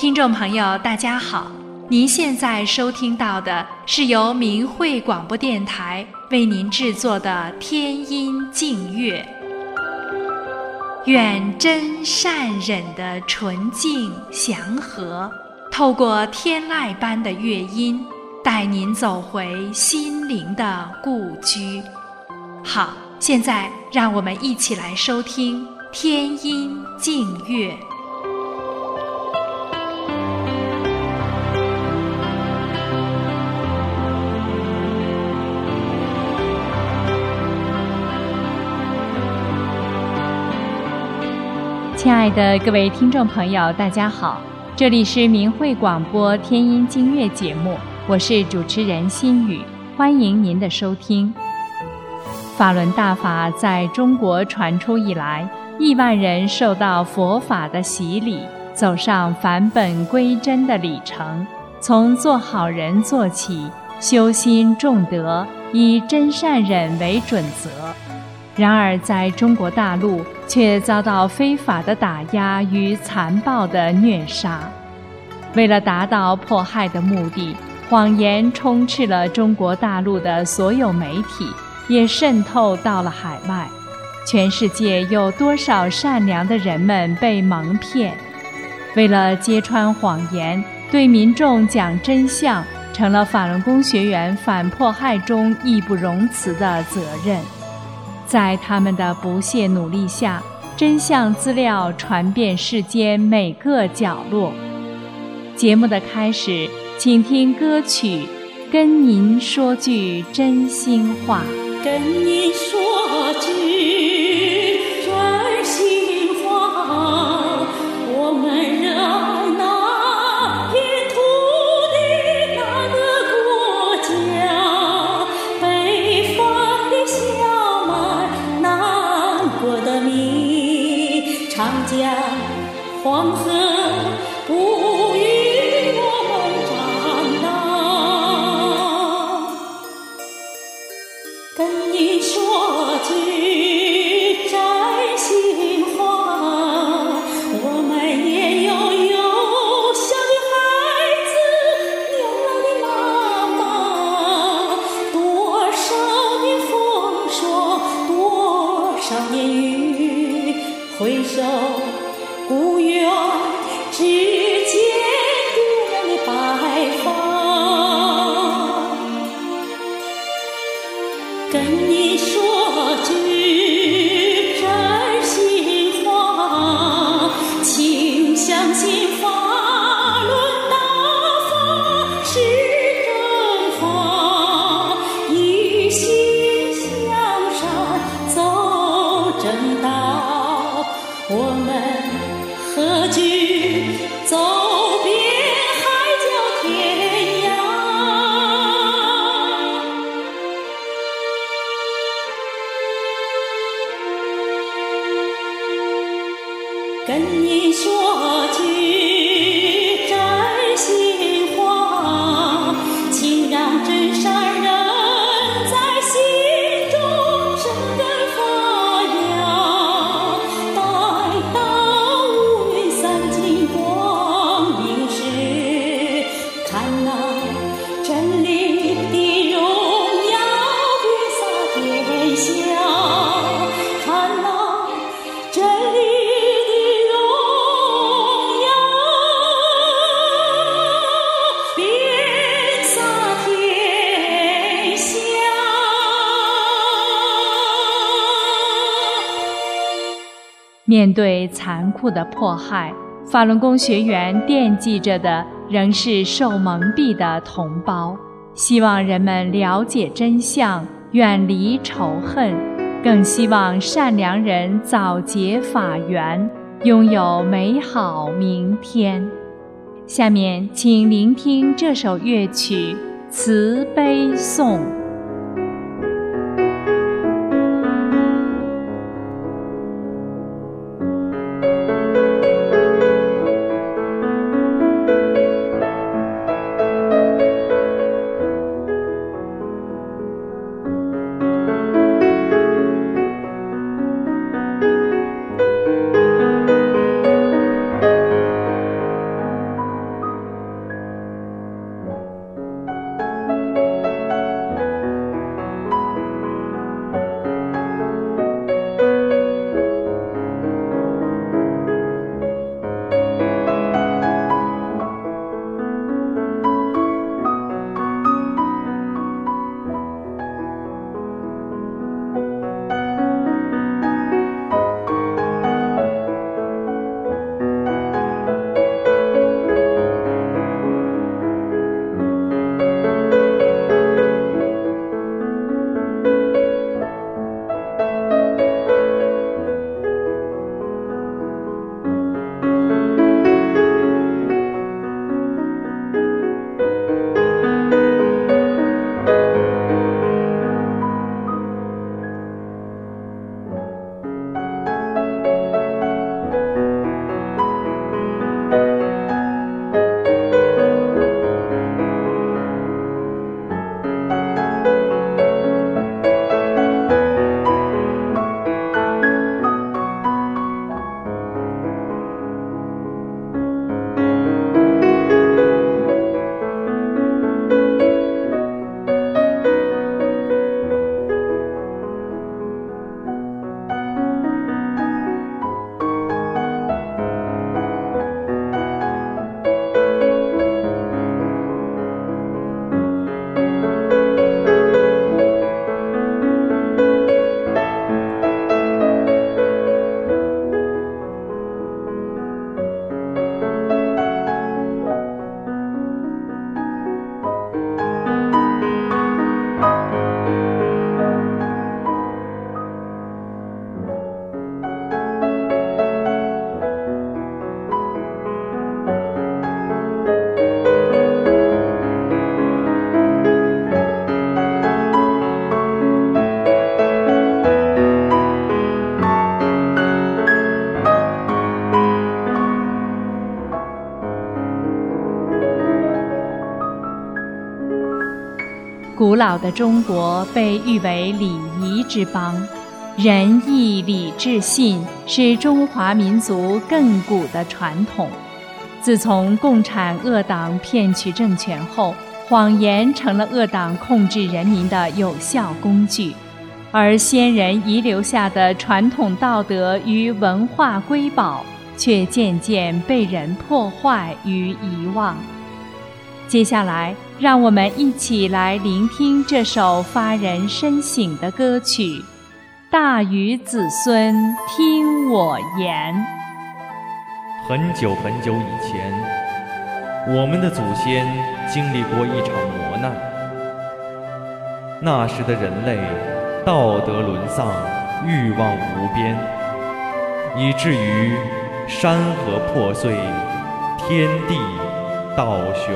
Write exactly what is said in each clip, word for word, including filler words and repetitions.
听众朋友大家好，您现在收听到的是由明慧广播电台为您制作的天音净乐。愿真善忍的纯净祥和，透过天籁般的乐音，带您走回心灵的故居。好，现在让我们一起来收听天音净乐。亲爱的各位听众朋友大家好，这里是明慧广播天音净乐节目，我是主持人心雨，欢迎您的收听。法轮大法在中国传出以来，亿万人受到佛法的洗礼，走上返本归真的里程，从做好人做起，修心重德，以真善忍为准则。然而在中国大陆却遭到非法的打压与残暴的虐杀。为了达到迫害的目的，谎言充斥了中国大陆的所有媒体，也渗透到了海外。全世界有多少善良的人们被蒙骗？为了揭穿谎言，对民众讲真相，成了法轮功学员反迫害中义不容辞的责任。在他们的不懈努力下，真相资料传遍世间每个角落。节目的开始，请听歌曲《跟您说句真心话》。 跟您说句真心话，我们让那片土地那个国家，北方的小麦，南国的米，长江黄河不与我们长大。跟你说句真心话，我们也有幼小的孩子，年老的妈妈，多少年风霜，多少年雨，回首故园，只见爹娘的白发。跟你说句真心话，请相信法轮大法是正法，一心向善走正道，我们何惧走遍海角天涯。跟你说句真心话，请让真善人在心中生根发芽，待到五云散尽光明时，看那真理的荣耀遍洒天下，看那真理面对残酷的迫害，法轮功学员惦记着的仍是受蒙蔽的同胞，希望人们了解真相，远离仇恨，更希望善良人早结法缘，拥有美好明天。下面请聆听这首乐曲《慈悲颂》。 古老的中国被誉为礼仪之邦，仁义礼智信是中华民族亘古的传统。自从共产恶党骗取政权后，谎言成了恶党控制人民的有效工具，而先人遗留下的传统道德与文化瑰宝却渐渐被人破坏与遗忘。接下来，让我们一起来聆听这首发人深省的歌曲《大禹子孙听我言》。 很久很久以前，我们的祖先经历过一场磨难。那时的人类道德沦丧，欲望无边，以至于山河破碎，天地倒悬。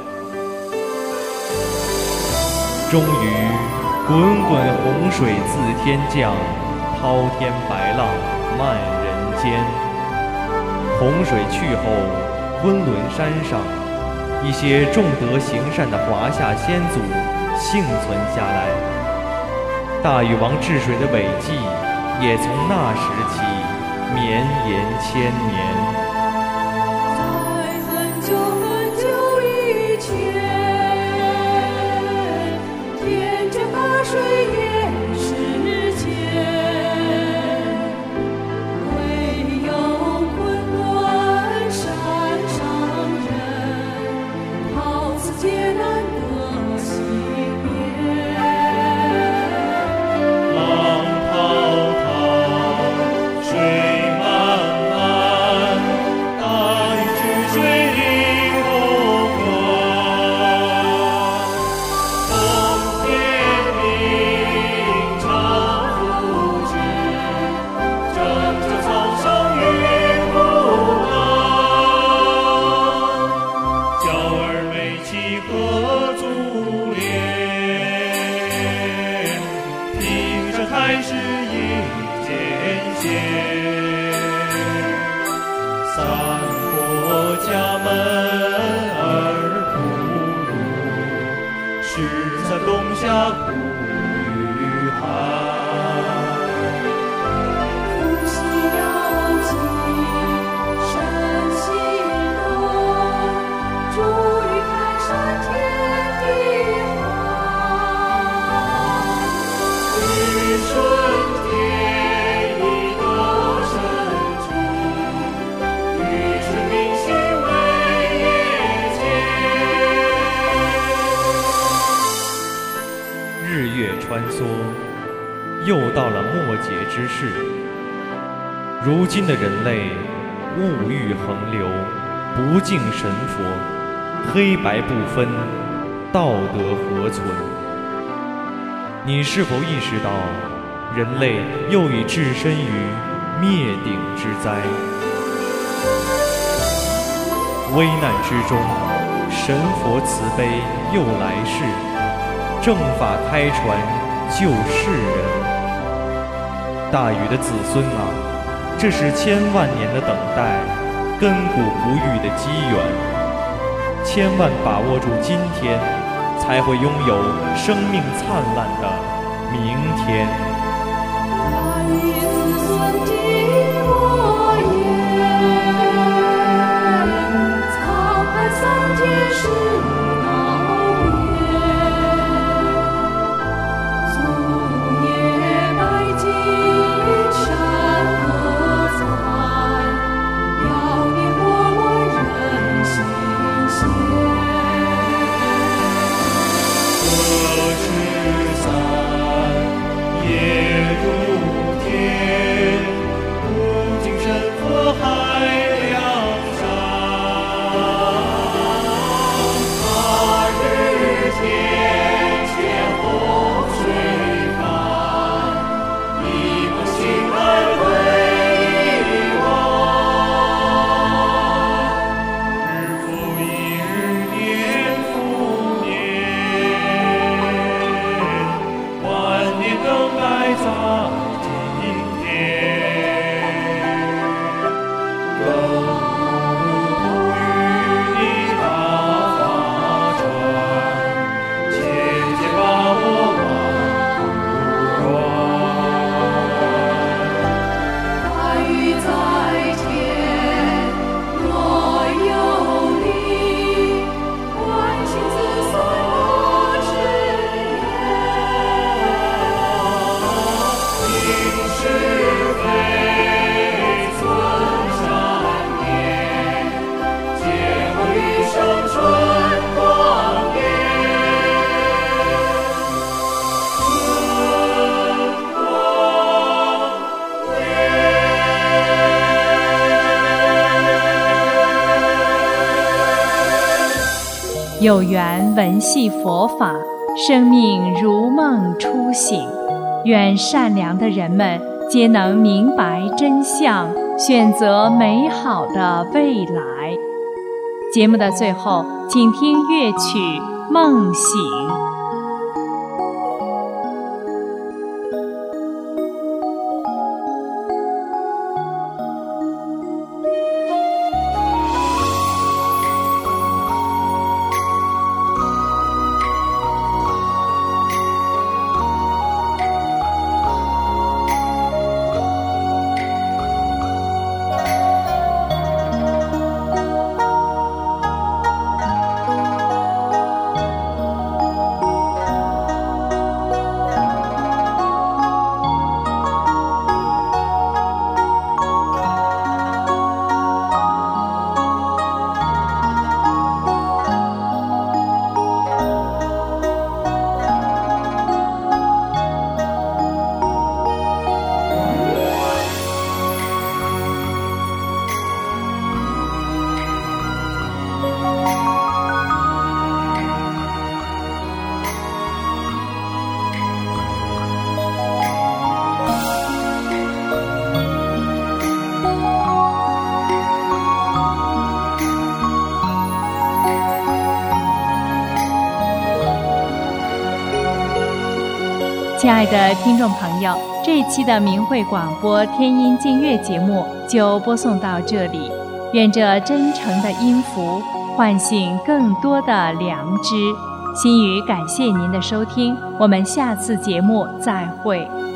终于滚滚洪水自天降，滔天白浪漫人间。洪水去后，昆仑山上一些重德行善的华夏先祖幸存下来，大禹王治水的伟绩也从那时起绵延千年。 在很久很久以前，天真大水淹世间，唯有昆仑山上人，逃此劫难得幸免。 浪滔滔，水漫漫，大禹治水灵洪源。奉天命，常福祉，拯救苍生于苦难。教儿眉齐合珠帘，平生开始迎艰险。三过家门而不入，十三冬夏苦与寒。 夫妻要紧，身心暖，祝与开山天地宽。 与顺天意得深处，与顺民心为业间。 日月穿梭，又到了末节之世。如今的人类物欲横流，不敬神佛，黑白不分，道德何存？你是否意识到，人类又已置身于灭顶之灾？危难之中，神佛慈悲又来世，正法开传救世人。大禹的子孙啊，这是千万年的等待，亘古不遇的机缘。千万把握住今天，才会拥有生命灿烂的明天。 大禹子孙听我言，沧海桑田是道源。祖业百金山河在，遥念过万人心弦。 何时散，夜如天，无有缘闻系佛法，生命如梦初醒。愿善良的人们皆能明白真相，选择美好的未来。节目的最后，请听乐曲《梦醒》。亲爱的听众朋友，这一期的明慧广播天音净乐节目就播送到这里。愿这真诚的音符唤醒更多的良知。心语感谢您的收听，我们下次节目再会。